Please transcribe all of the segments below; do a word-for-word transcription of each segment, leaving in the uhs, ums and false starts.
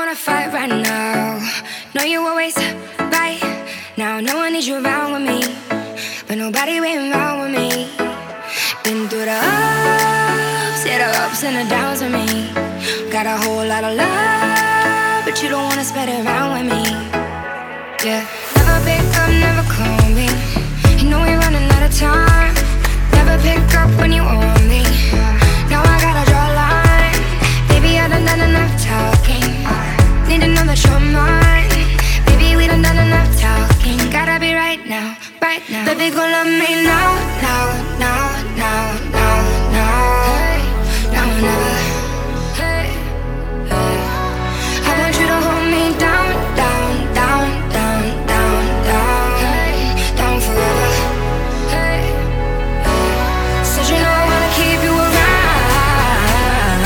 wanna fight right now. Know you always right. Now no one needs you around with me, but nobody waiting around with me. Been through the ups, yeah, the ups and the downs with me. Got a whole lot of love, but you don't wanna spread it around with me. Yeah, never pick up, never call me. You know we're running out of time. Never pick up when you want me. Now I gotta draw a line. Baby, I done done enough talking. Need to know that you're mine. Baby, we done done enough talking. Gotta be right now, right now. Baby, go love me now, now, now, now, now, now. Hey, now or never. Hey, hey. I want you to hold me down, down, down, down, down, down. Hey, down forever. Hey, hey. Said you know I wanna keep you around,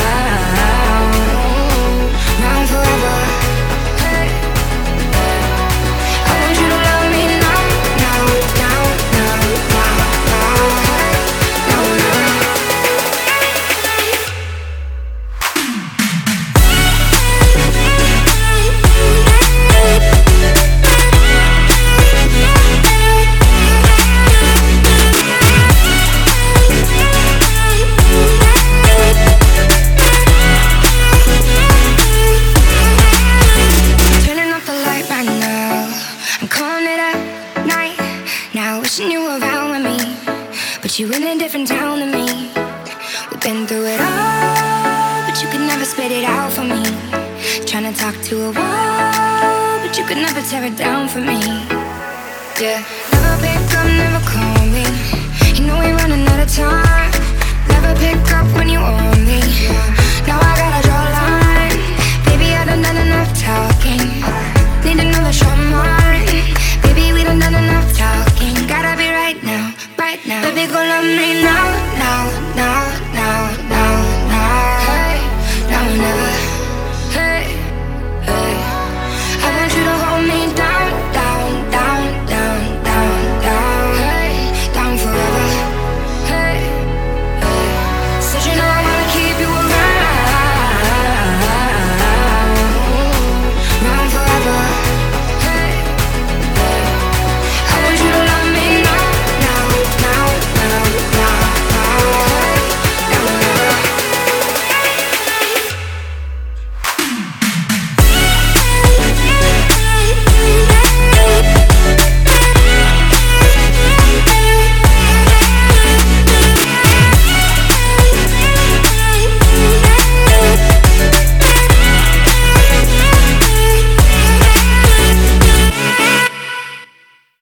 around forever. Hey, hey. I want you to love me now, now, now, now, now, now. Hey, now or never. Turning off the light right now. I'm calling it a night. Now wishing you were around with me, but you in a different town than me. We've been through it all, but you could never spit it out for me. Trying to talk to a wall, but you could never tear it down for me. Yeah, never pick up, never call me. You know we're running out of time. Never pick up when you want me. Now I got